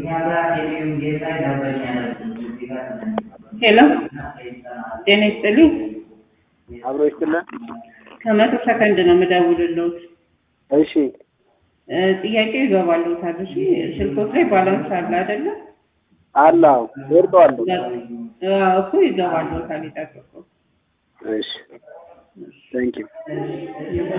ሄሎ ጤና ይስጥልኝ። አብሮ ይስጥልን። ከመቶ ሰከንድ ነው የምደውልልዎት። እሺ ጥያቄው ይገባልዎታል? እሺ ስልክዎት ላይ ባላንስ አለ አይደለ? አላው ወርጧል። እኮ ይገባልዎታል፣ ይጠብቁ። እሺ ታንኪዩ